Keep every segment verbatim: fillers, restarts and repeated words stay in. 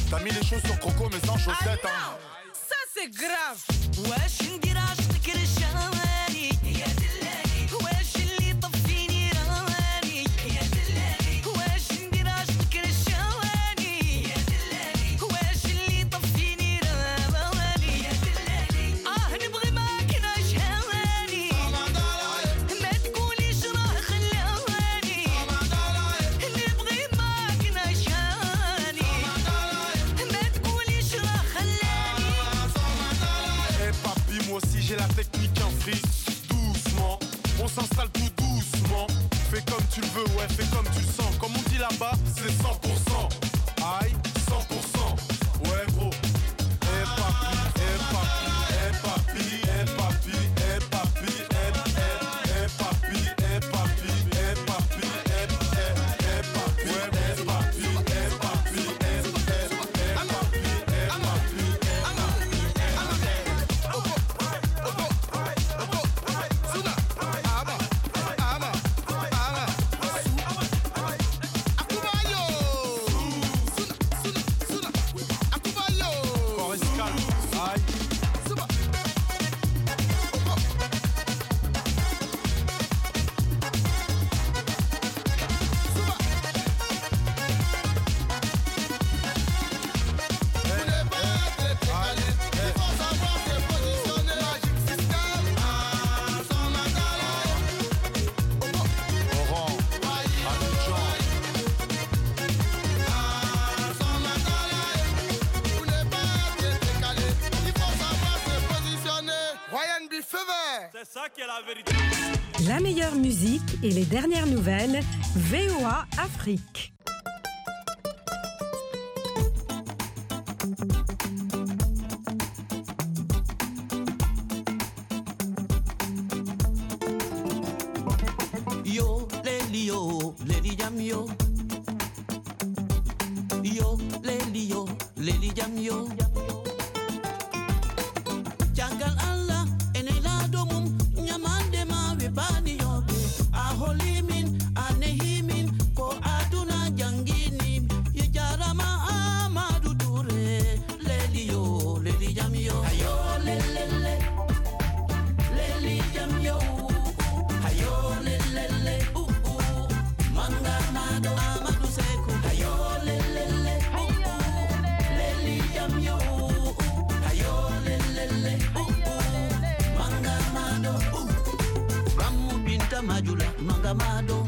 T'as mis les choses sur Croco mais sans chaussettes ah hein. Ça c'est grave. واش ندير عشقك رشاني يا دلالي واش اللي طفيني راني يا دلالي واش ندير عشقك رشاني يا دلالي واش اللي طفيني راني يا دلالي اه نبغي معاك نشهاني ما تقوليش راه خلاني نبغي معاك نشهاني ما تقوليش راه خلاني. Eh papi moi aussi j'ai la technique en frise. Doucement, on s'installe tout doucement. Fais comme tu le veux, ouais fais comme tu le sens. Comme on dit là-bas, c'est cent pour cent. Aïe, cent pour cent. Ouais gros. Eh papi, eh papi, eh papi, eh papi, eh papi, eh eh eh papi, eh papi, eh papi, eh eh eh papi, ouais eh papi, eh papi, eh eh eh papi, eh papi. C'est ça qui est la vérité. La meilleure musique et les dernières nouvelles, V O A Afrique. Yo, Leli, yo, Leli jam yo. Yo, Leli, yo, Leli jam yo. Jangal Allah, enela domum, nyamande ma webani yobe. Aholimin, anehimin, ko aduna jangini. Yejarama amadu dure. Leli yo, Leli jam yo. Ayo, lelele, Leli jam yo. Ayo, lelele, uh uh. Manga mado amadu seku. Ayo, lelele, uh uh. Leli jam yo. Ayo, lelele, uh uh. Manga mado, uh. Ramu binta majula, manga mado.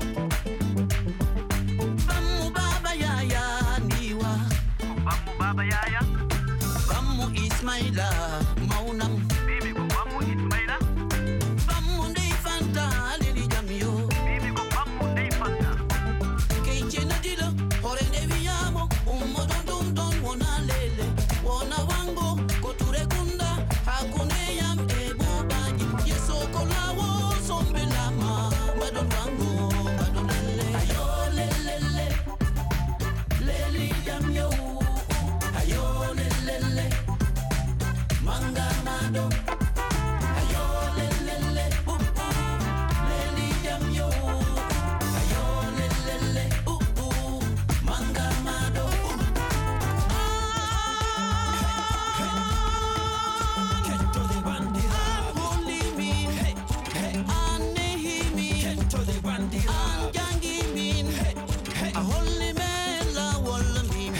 Ramu baba yaya niwa. Ramu baba yaya. Ramu Ismaila, maunam. Bibi ko ramu Ismaila. Ramu ndey fanta, leli jam yo. Bibi ko ramu ndey fanta. Keiche na dilo, hore ne viyamo. Umo don don don wona lele. Wona wango, koture kunda. Hakune yam e bubaji. Yeso kolawo, sombe lama. Badon wango, badon lele. Ayo lelele, leli jam yo. Ayo lelele, manga mado. Ayo lelele, uh uh. Leli jam yo. Ayo lelele, uh uh. Manga mado. Kento de bandira. Holy min. Anehi min. Kento de bandira. Anjangi min. A holy man la walla min.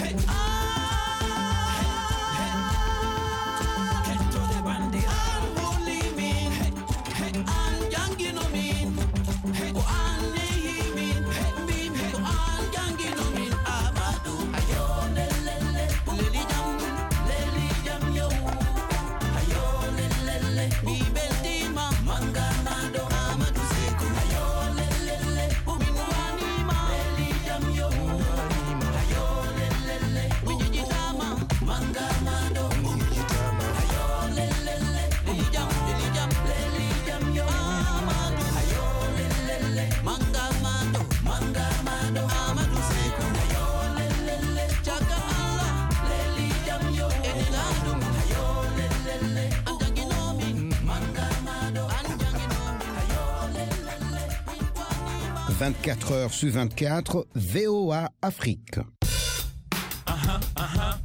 Kento de bandira. Holy min. Anjangi no min. Ko anehi min. Min. Ko anjangi no min. Amadu. Ayo lelele. Leli jam. Leli jam yo. Ayo lelele. Mi beltima. Manga mado. Amadu seku. Ayo lelele. Min wanima. Leli jam yo. Ayo lelele. Min jitama. Manga mado. Ayo lelele. Leli jam. Leli jam. Leli jam yo. Amadu. Ayo lelele. Manga mado. Manga mado. Amadu seku. Ayo lelele. Chaka Allah. Leli jam yo. Eneladu. Ayo lelele. Anjangi no min. Manga mado. Anjangi no min. Ayo lelele. Min wanima. vingt-quatre heures sur vingt-quatre, V O A Afrique. Uh-huh, uh-huh.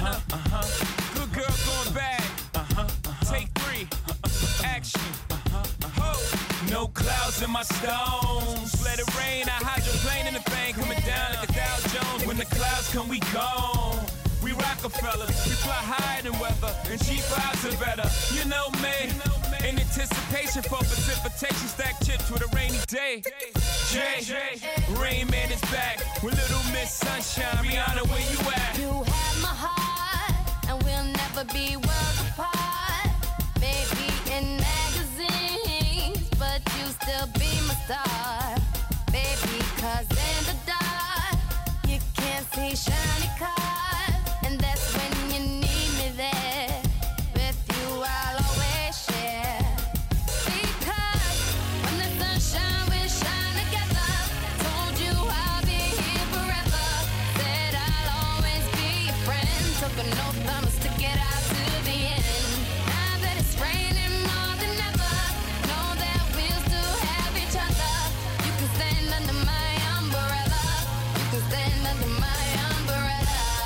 Uh-huh, uh-huh. Good girl going bad. Uh-huh, uh-huh. Take three. Uh-huh. Action. Uh-huh, uh-huh. No clouds in my stones. Let it rain. I hydroplane in the thing coming down like a Dow Jones. When the clouds come, we gone. We Rockefellers, we fly higher than weather, and cheap vibes are better. You know me, in anticipation for precipitation, stack chips with a rainy day. Jay, Rain Man is back with Little Miss Sunshine. Rihanna, where you at? You have my heart, and we'll never be worlds apart. Maybe in magazines, but you still be my star. Baby, cause in the dark, you can't see shiny cars. And that's when you need me there. With you I'll always share. Because when the sun shines, we shine together. Told you I'll be here forever. Said I'll always be your friend. Took an oath, I'ma stick it out to the end. Now that it's raining more than ever, know that we'll still have each other. You can stand under my umbrella. You can stand under my umbrella.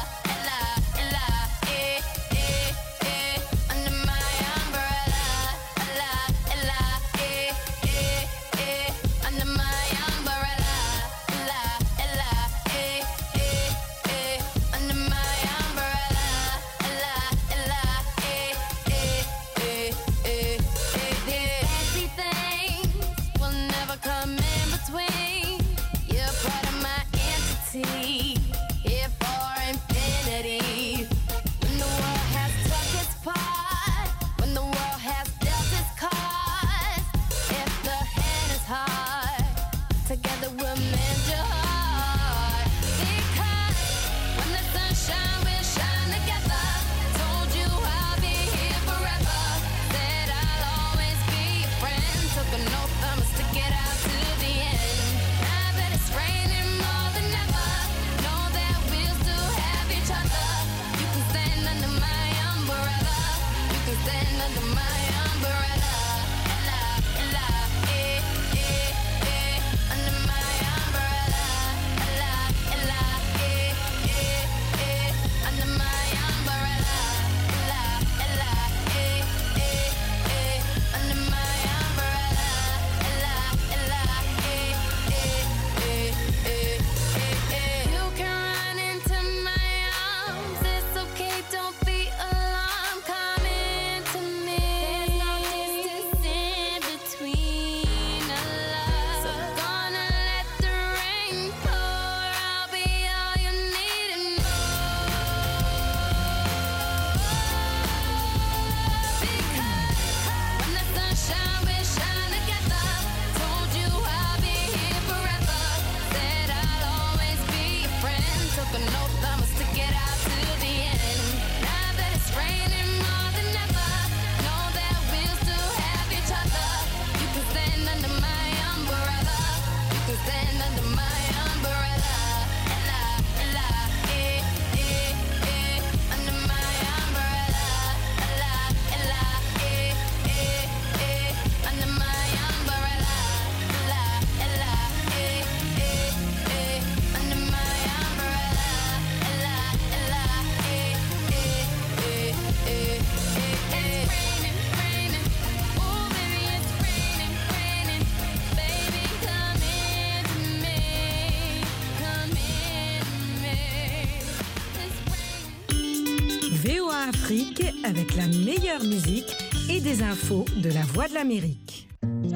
Afrique avec la meilleure musique et des infos de la Voix de l'Amérique.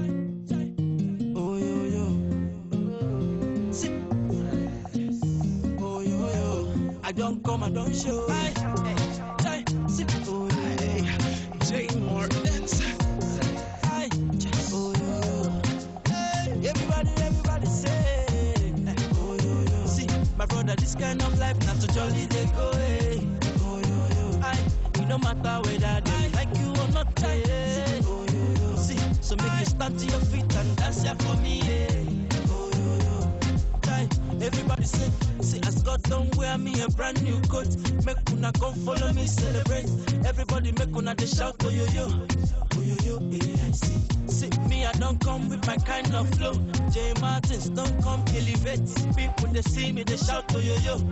Oh yo yo, oh yo yo, I don't come, I don't show. Hey, hey, oh hey, Jay Martins. Hey, oh yo yo, hey, everybody, everybody say. Oh yo yo, see, my brother, this kind of life not so jolly they go. Hey. No matter whether they like you or not, yeah. Oh, yo, yo. See, so make you stand to your feet and dance here for me, yeah. Oh, yo, yo. Try, everybody say, see, as God don't wear me a brand new coat. Make una come follow me, celebrate. Everybody make una they shout, oh yo yo, oh yo yo, yeah. See, see, me I don't come with my kind of flow. Jay Martins don't come elevate. People they see me, they shout, oh yo yo.